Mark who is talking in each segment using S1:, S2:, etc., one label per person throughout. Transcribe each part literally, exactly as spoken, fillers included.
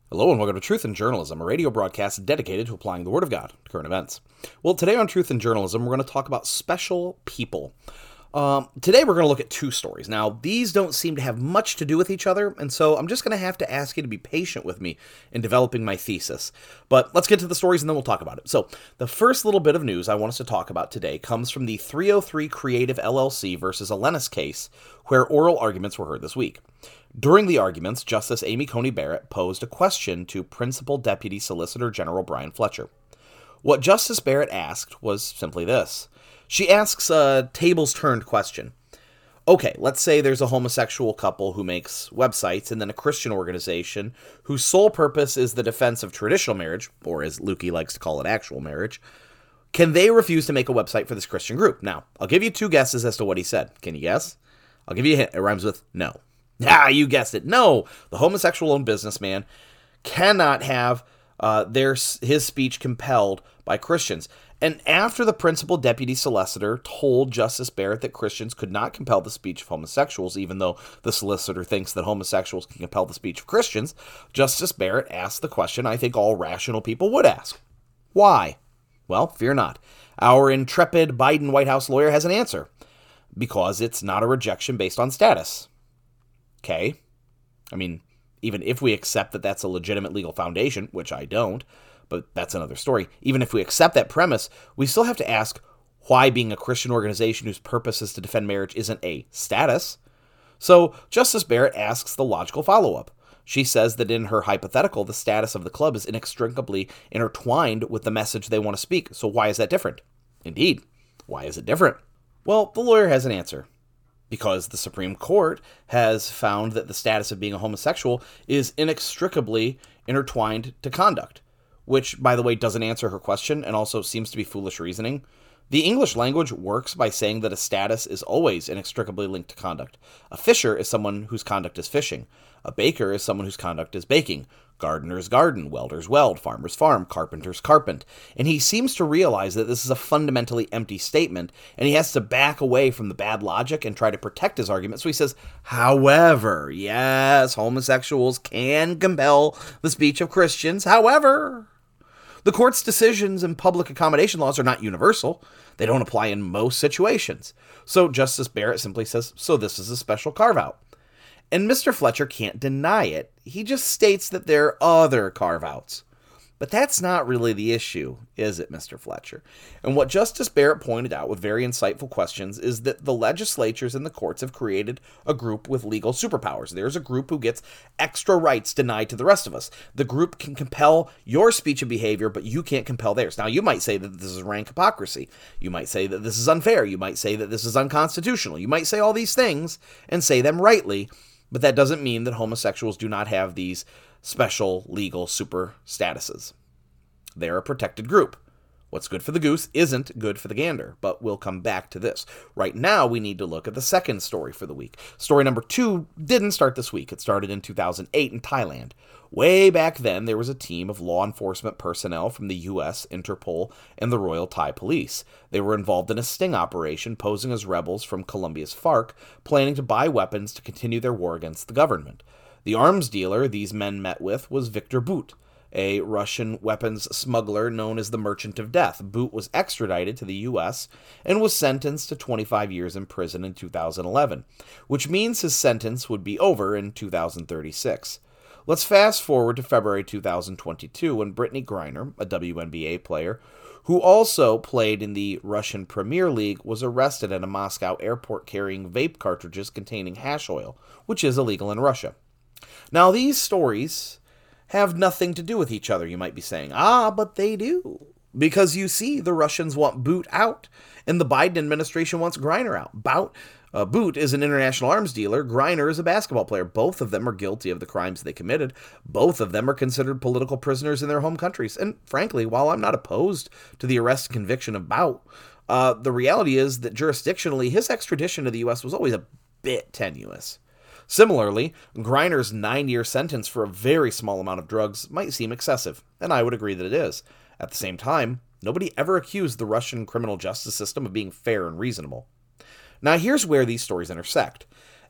S1: Hello and welcome to Truth in Journalism, a radio broadcast dedicated to applying the Word of God to current events. Well, today on Truth in Journalism, we're going to talk about special people. Um, today we're going to look at two stories. Now, these don't seem to have much to do with each other, and so I'm just going to have to ask you to be patient with me in developing my thesis. But let's get to the stories and then we'll talk about it. So, the first little bit of news I want us to talk about today comes from the three oh three Creative L L C versus Elenis case, where oral arguments were heard this week. During the arguments, Justice Amy Coney Barrett posed a question to Principal Deputy Solicitor General Brian Fletcher. What Justice Barrett asked was simply this. She asks a tables-turned question. Okay, let's say there's a homosexual couple who makes websites and then a Christian organization whose sole purpose is the defense of traditional marriage, or as Lukey likes to call it, actual marriage. Can they refuse to make a website for this Christian group? Now, I'll give you two guesses as to what he said. Can you guess? I'll give you a hint. It rhymes with no. Ah, you guessed it. No, the homosexual-owned businessman cannot have uh, their his speech compelled by Christians. And after the principal deputy solicitor told Justice Barrett that Christians could not compel the speech of homosexuals, even though the solicitor thinks that homosexuals can compel the speech of Christians, Justice Barrett asked the question I think all rational people would ask. Why? Well, fear not. Our intrepid Biden White House lawyer has an answer. Because it's not a rejection based on status. Okay? I mean, even if we accept that that's a legitimate legal foundation, which I don't, but that's another story. Even if we accept that premise, we still have to ask why being a Christian organization whose purpose is to defend marriage isn't a status. So Justice Barrett asks the logical follow-up. She says that in her hypothetical, the status of the club is inextricably intertwined with the message they want to speak. So why is that different? Indeed, why is it different? Well, the lawyer has an answer. Because the Supreme Court has found that the status of being a homosexual is inextricably intertwined to conduct, which, by the way, doesn't answer her question and also seems to be foolish reasoning. The English language works by saying that a status is always inextricably linked to conduct. A fisher is someone whose conduct is fishing. A baker is someone whose conduct is baking. Gardener's garden, welder's weld, farmer's farm, carpenter's carpent. And he seems to realize that this is a fundamentally empty statement, and he has to back away from the bad logic and try to protect his argument. So he says, however, yes, homosexuals can compel the speech of Christians. However, the court's decisions and public accommodation laws are not universal. They don't apply in most situations. So Justice Barrett simply says, so this is a special carve-out. And Mister Fletcher can't deny it. He just states that there are other carve-outs. But that's not really the issue, is it, Mister Fletcher? And what Justice Barrett pointed out with very insightful questions is that the legislatures and the courts have created a group with legal superpowers. There's a group who gets extra rights denied to the rest of us. The group can compel your speech and behavior, but you can't compel theirs. Now, you might say that this is rank hypocrisy. You might say that this is unfair. You might say that this is unconstitutional. You might say all these things and say them rightly, but that doesn't mean that homosexuals do not have these special legal super statuses. They're a protected group. What's good for the goose isn't good for the gander, but we'll come back to this. Right now, we need to look at the second story for the week. Story number two didn't start this week. It started in two thousand eight in Thailand. Way back then, there was a team of law enforcement personnel from the U S, Interpol, and the Royal Thai Police. They were involved in a sting operation posing as rebels from Colombia's FARC, planning to buy weapons to continue their war against the government. The arms dealer these men met with was Viktor Bout, a Russian weapons smuggler known as the Merchant of Death. Bout was extradited to the U S and was sentenced to twenty-five years in prison in two thousand eleven, which means his sentence would be over in two thousand thirty-six. Let's fast forward to February two thousand twenty-two when Brittany Griner, a W N B A player, who also played in the Russian Premier League, was arrested at a Moscow airport carrying vape cartridges containing hash oil, which is illegal in Russia. Now, these stories have nothing to do with each other, you might be saying. Ah, but they do. Because you see, the Russians want Bout out, and the Biden administration wants Griner out. Bout, uh, Bout is an international arms dealer. Griner is a basketball player. Both of them are guilty of the crimes they committed. Both of them are considered political prisoners in their home countries. And frankly, while I'm not opposed to the arrest and conviction of Bout, uh, the reality is that jurisdictionally, his extradition to the U S was always a bit tenuous. Similarly, Griner's nine-year sentence for a very small amount of drugs might seem excessive, and I would agree that it is. At the same time, nobody ever accused the Russian criminal justice system of being fair and reasonable. Now here's where these stories intersect.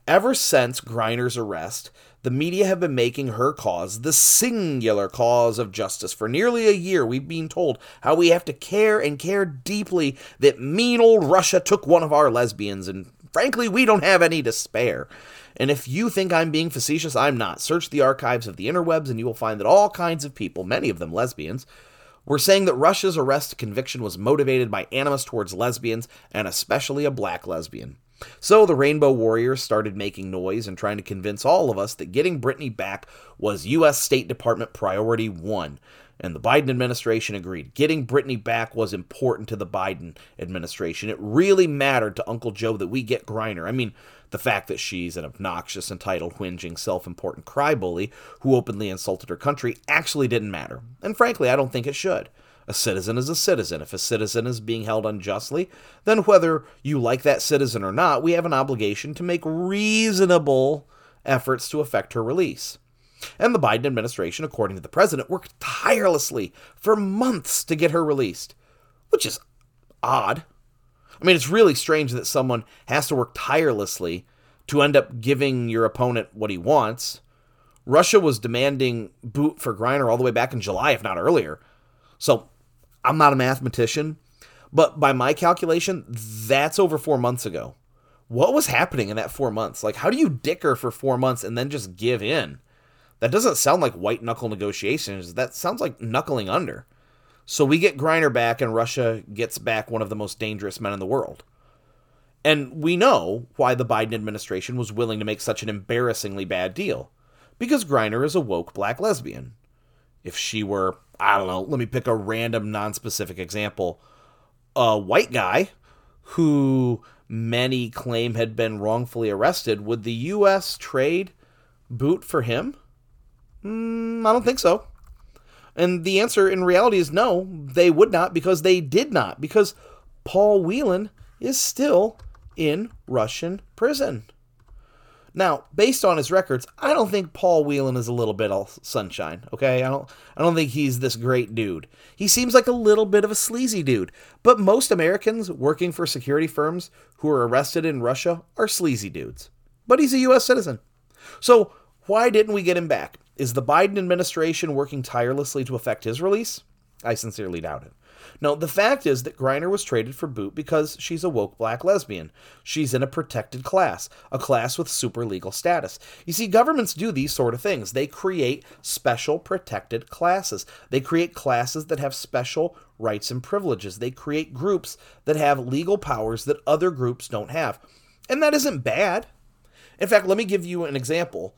S1: Ever since Griner's arrest, the media have been making her cause the singular cause of justice. For nearly a year, we've been told how we have to care and care deeply that mean old Russia took one of our lesbians, and frankly, we don't have any to spare. And if you think I'm being facetious, I'm not. Search the archives of the interwebs and you will find that all kinds of people, many of them lesbians, were saying that Russia's arrest conviction was motivated by animus towards lesbians, and especially a black lesbian. So the Rainbow Warriors started making noise and trying to convince all of us that getting Britney back was U S State Department priority one. And the Biden administration agreed. Getting Britney back was important to the Biden administration. It really mattered to Uncle Joe that we get Griner. I mean, the fact that she's an obnoxious, entitled, whinging, self-important crybaby who openly insulted her country actually didn't matter. And frankly, I don't think it should. A citizen is a citizen. If a citizen is being held unjustly, then whether you like that citizen or not, we have an obligation to make reasonable efforts to effect her release. And the Biden administration, according to the president, worked tirelessly for months to get her released, which is odd. I mean, it's really strange that someone has to work tirelessly to end up giving your opponent what he wants. Russia was demanding boot for Griner all the way back in July, if not earlier. So, I'm not a mathematician, but by my calculation, that's over four months ago. What was happening in that four months? Like, how do you dicker for four months and then just give in? That doesn't sound like white-knuckle negotiations. That sounds like knuckling under. So we get Griner back, and Russia gets back one of the most dangerous men in the world. And we know why the Biden administration was willing to make such an embarrassingly bad deal. Because Griner is a woke black lesbian. If she were, I don't know, let me pick a random non-specific example. A white guy who many claim had been wrongfully arrested, would the U S trade boot for him? Mm, I don't think so. And the answer in reality is no, they would not, because they did not. Because Paul Whelan is still in Russian prison. Now, based on his records, I don't think Paul Whelan is a little bit all sunshine, okay? I don't I don't think he's this great dude. He seems like a little bit of a sleazy dude. But most Americans working for security firms who are arrested in Russia are sleazy dudes. But he's a U S citizen. So why didn't we get him back? Is the Biden administration working tirelessly to effect his release? I sincerely doubt it. No, the fact is that Griner was traded for boot because she's a woke black lesbian. She's in a protected class, a class with super legal status. You see, governments do these sort of things. They create special protected classes. They create classes that have special rights and privileges. They create groups that have legal powers that other groups don't have. And that isn't bad. In fact, let me give you an example.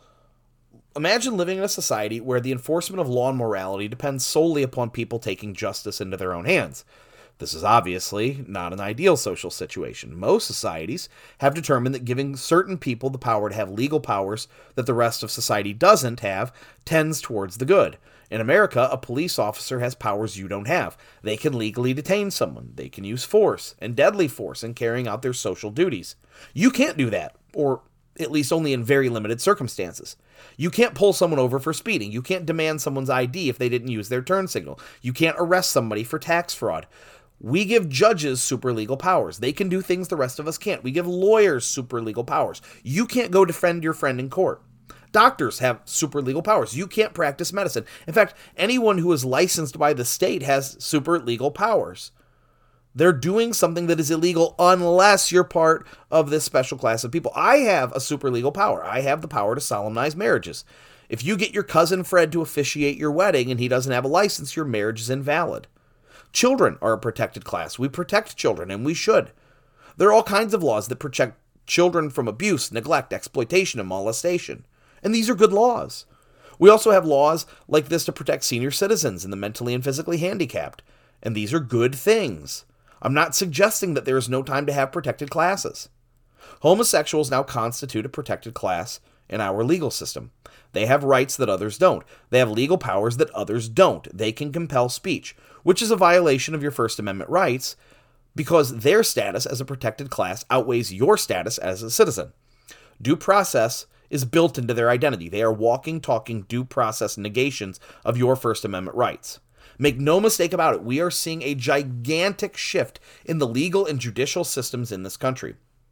S1: Imagine living in a society where the enforcement of law and morality depends solely upon people taking justice into their own hands. This is obviously not an ideal social situation. Most societies have determined that giving certain people the power to have legal powers that the rest of society doesn't have tends towards the good. In America, a police officer has powers you don't have. They can legally detain someone. They can use force, and deadly force, in carrying out their social duties. You can't do that, or at least only in very limited circumstances. You can't pull someone over for speeding. You can't demand someone's I D if they didn't use their turn signal. You can't arrest somebody for tax fraud. We give judges super legal powers. They can do things the rest of us can't. We give lawyers super legal powers. You can't go defend your friend in court. Doctors have super legal powers. You can't practice medicine. In fact, anyone who is licensed by the state has super legal powers. They're doing something that is illegal unless you're part of this special class of people. I have a super legal power. I have the power to solemnize marriages. If you get your cousin Fred to officiate your wedding and he doesn't have a license, your marriage is invalid. Children are a protected class. We protect children, and we should. There are all kinds of laws that protect children from abuse, neglect, exploitation, and molestation. And these are good laws. We also have laws like this to protect senior citizens and the mentally and physically handicapped. And these are good things. I'm not suggesting that there is no time to have protected classes. Homosexuals now constitute a protected class in our legal system. They have rights that others don't. They have legal powers that others don't. They can compel speech, which is a violation of your First Amendment rights because their status as a protected class outweighs your status as a citizen. Due process is built into their identity. They are walking, talking due process negations of your First Amendment rights. Make no mistake about it, we are seeing a gigantic shift in the legal and judicial systems in this country.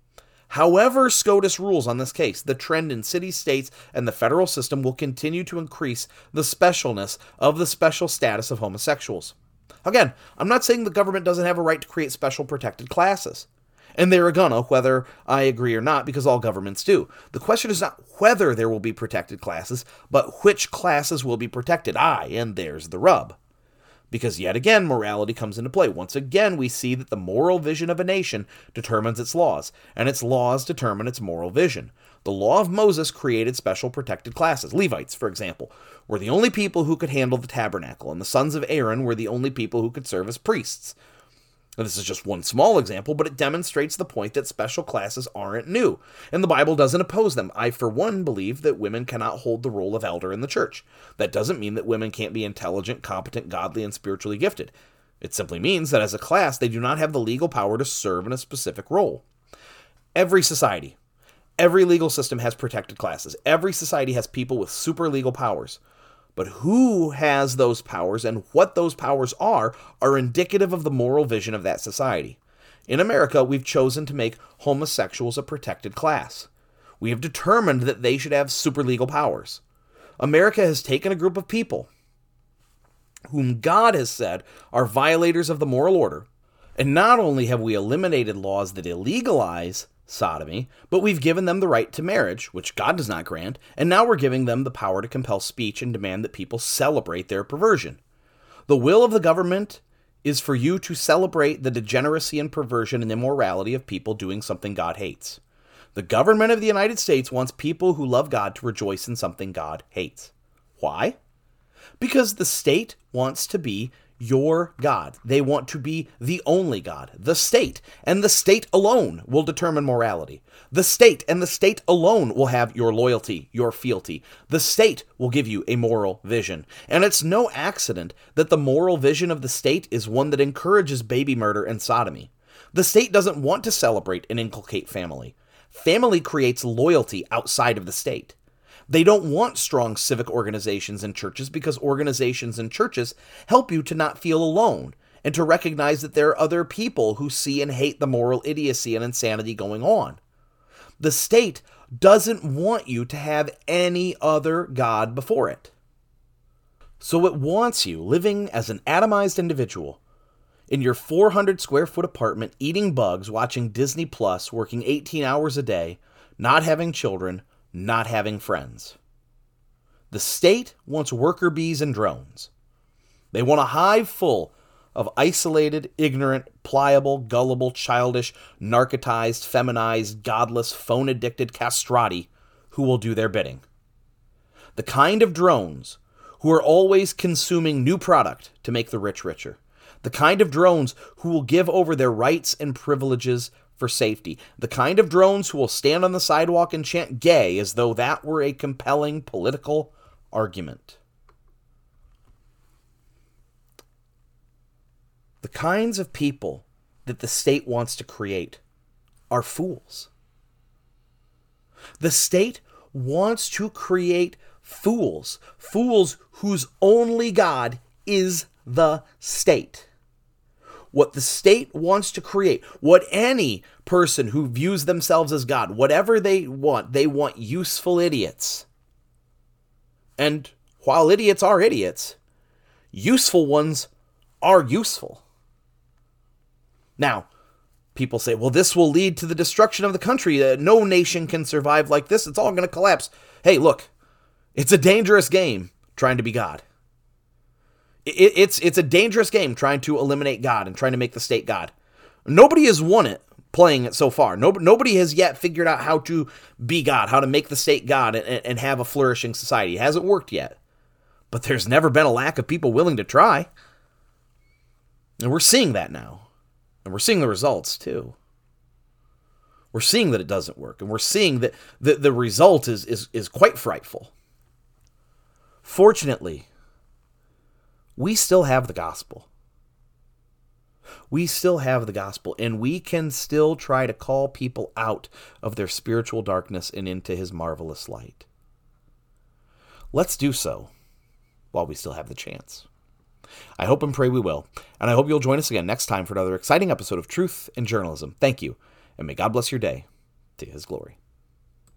S1: However SCOTUS rules on this case, the trend in cities, states, and the federal system will continue to increase the specialness of the special status of homosexuals. Again, I'm not saying the government doesn't have a right to create special protected classes. And they're gonna, whether I agree or not, because all governments do. The question is not whether there will be protected classes, but which classes will be protected. Aye, and there's the rub. Because yet again, morality comes into play. Once again, we see that the moral vision of a nation determines its laws, and its laws determine its moral vision. The law of Moses created special protected classes. Levites, for example, were the only people who could handle the tabernacle, and the sons of Aaron were the only people who could serve as priests. Now, this is just one small example, but it demonstrates the point that special classes aren't new, and the Bible doesn't oppose them. I, for one, believe that women cannot hold the role of elder in the church. That doesn't mean that women can't be intelligent, competent, godly, and spiritually gifted. It simply means that as a class, they do not have the legal power to serve in a specific role. Every society, every legal system has protected classes. Every society has people with super legal powers. But who has those powers and what those powers are are indicative of the moral vision of that society. In America, we've chosen to make homosexuals a protected class. We have determined that they should have superlegal powers. America has taken a group of people whom God has said are violators of the moral order, and not only have we eliminated laws that illegalize sodomy, but we've given them the right to marriage, which God does not grant, and now we're giving them the power to compel speech and demand that people celebrate their perversion. The will of the government is for you to celebrate the degeneracy and perversion and immorality of people doing something God hates. The government of the United States wants people who love God to rejoice in something God hates. Why? Because the state wants to be your God. They want to be the only God, the state, and the state alone will determine morality. The state and the state alone will have your loyalty, your fealty. The state will give you a moral vision. And it's no accident that the moral vision of the state is one that encourages baby murder and sodomy. The state doesn't want to celebrate and inculcate family. Family creates loyalty outside of the state. They don't want strong civic organizations and churches because organizations and churches help you to not feel alone and to recognize that there are other people who see and hate the moral idiocy and insanity going on. The state doesn't want you to have any other God before it. So it wants you living as an atomized individual in your four hundred square foot apartment, eating bugs, watching Disney Plus, working eighteen hours a day, not having children, not having friends. The state wants worker bees and drones. They want a hive full of isolated, ignorant, pliable, gullible, childish, narcotized, feminized, godless, phone-addicted castrati who will do their bidding. The kind of drones who are always consuming new product to make the rich richer. The kind of drones who will give over their rights and privileges for safety. The kind of drones who will stand on the sidewalk and chant gay as though that were a compelling political argument. The kinds of people that the state wants to create are fools. The state wants to create fools. Fools whose only God is the state. What the state wants to create, what any person who views themselves as God, whatever they want, they want useful idiots. And while idiots are idiots, useful ones are useful. Now, people say, well, this will lead to the destruction of the country. Uh, no nation can survive like this. It's all going to collapse. Hey, look, it's a dangerous game trying to be God. It, it's it's a dangerous game trying to eliminate God and trying to make the state God. Nobody has won it playing it so far. No, nobody has yet figured out how to be God, how to make the state God and, and have a flourishing society. It hasn't worked yet. But there's never been a lack of people willing to try. And we're seeing that now. And we're seeing the results, too. We're seeing that it doesn't work. And we're seeing that the, the result is, is, is quite frightful. Fortunately, we still have the gospel. We still have the gospel, and we can still try to call people out of their spiritual darkness and into his marvelous light. Let's do so while we still have the chance. I hope and pray we will, and I hope you'll join us again next time for another exciting episode of Truth in Journalism. Thank you, and may God bless your day to his glory.